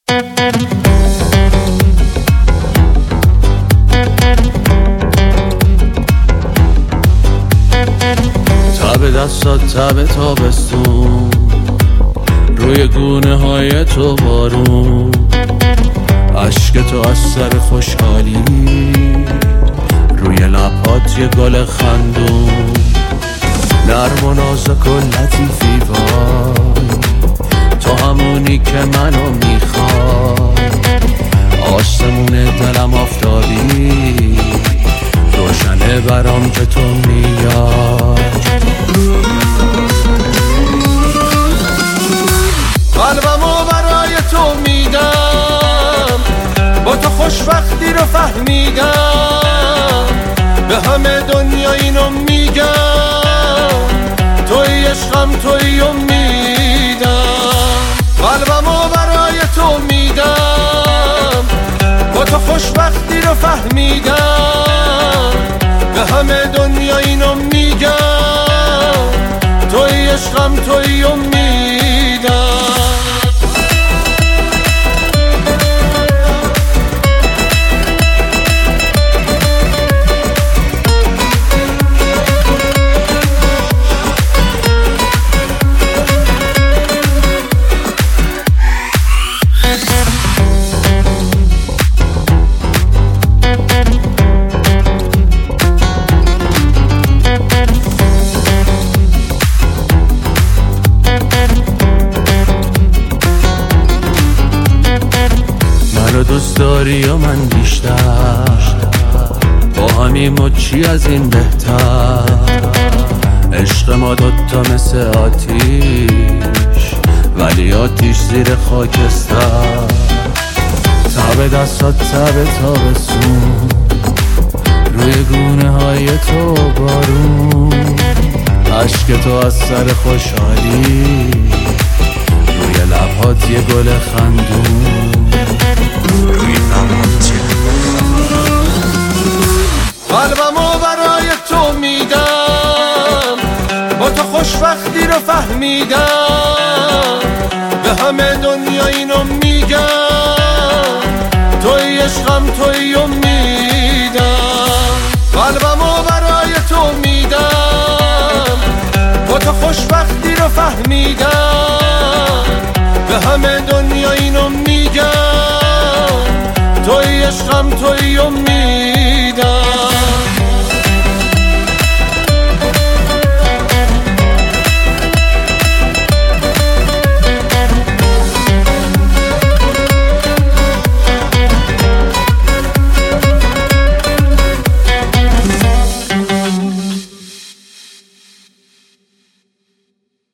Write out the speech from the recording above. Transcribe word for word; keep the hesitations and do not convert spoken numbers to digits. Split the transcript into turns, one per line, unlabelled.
تب دستات تب تابستون، روی گونه های تو بارون، عشق تو از سر خوشحالی، روی لبات یه گل خندون، نرم و نازک و لطیفی وای، تو همونی که منو میخوای، آسمون دلم آفتابی، روشنه برام که تو میای. قلبمو برای تو میدم، با تو خوشبختی رو فهمیدم، به همه دنیا اینو میگم، توی عشقم توی امیدم. قلبمو برای تو میدم، با تو خوشبختی رو فهمیدم، به همه دنیا اینو میگم، توی عشقم توی امیدم. منو دوست داری یا من بیشتر، با همین مچی از این بهتر، عشق ما دوتا مثل آتیش، ولی آتیش زیر خاکستر. تب دستات تب تابستون، روی گونه های تو بارون، عشق تو از سر خوشحالی، روی لبات یه گل خندون، روی لبات یه قلبمو برای تو میدم، با تو خوشبختی رو فهمیدم، به همه دنیا اینو میگم، توی عشقم توی امیدم. قلبمو برای تو میدم، با تو خوشبختی رو فهمیدم، به همه دنیا اینو میگم، توی عشقم توی امیدم.